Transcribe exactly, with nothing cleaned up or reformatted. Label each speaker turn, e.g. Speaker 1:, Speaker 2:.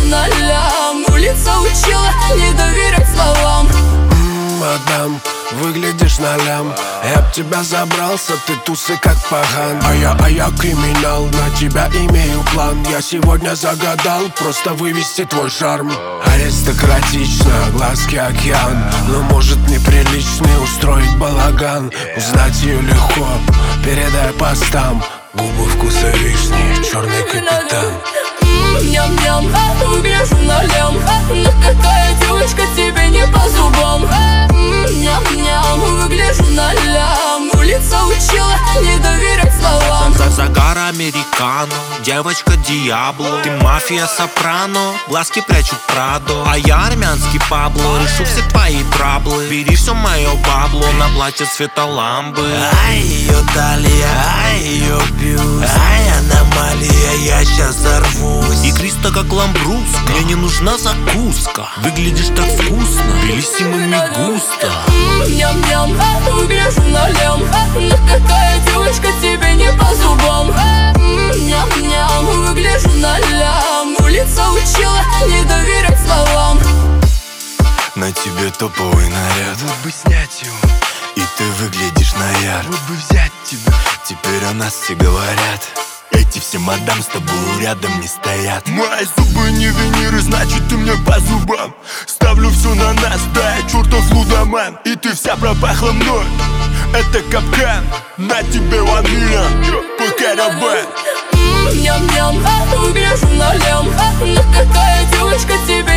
Speaker 1: нолям. Улица учила не доверять словам.
Speaker 2: Мадам, выглядишь на лям. Я б тебя забрался, ты тусы как паган. А я, а я криминал, на тебя имею план. Я сегодня загадал просто вывести твой шарм. Аристократично, глазки океан. Но может неприличный устроить балаган. Узнать ее легко, передай постам. Губы вкуса вишни, черный капитан.
Speaker 1: Ням-ням, выгляжу нолям. Но какая девочка тебе не по зубам. Ням-ням, выгляжу нолям. Улица учила не доверять словам.
Speaker 3: За загар американо, девочка Диабло. Ты мафия Сопрано, глазки прячут Прадо. А я армянский Пабло, решу все твои траблы. Бери все мое бабло на платье цвета ламбы. Ай, ее талия, ай, ее бюст. Ай, аномалия, я сейчас взорвусь. Игристо как ламбруска, мне не нужна закуска. Выглядишь так вкусно, белиссимо густо.
Speaker 1: Ням-ням, выгляжу нолям. Но какая девочка тебе не по зубам. Ням-ням, выгляжу нолям. Улица учила не доверять словам.
Speaker 4: На тебе топовый наряд,
Speaker 2: Вот бы снять его,
Speaker 4: и ты выглядишь на яр.
Speaker 2: вот бы взять тебя.
Speaker 4: Теперь о нас все говорят. Эти все мадам с тобой рядом не стоят.
Speaker 5: Мои зубы не виниры, значит ты мне по зубам. Ставлю все на нас, да я чертов лудоман. И ты вся пропахла мной, это капкан. На тебе ванила, по караван.
Speaker 1: Ням-ням, выгляжу нолям. Но какая девочка тебе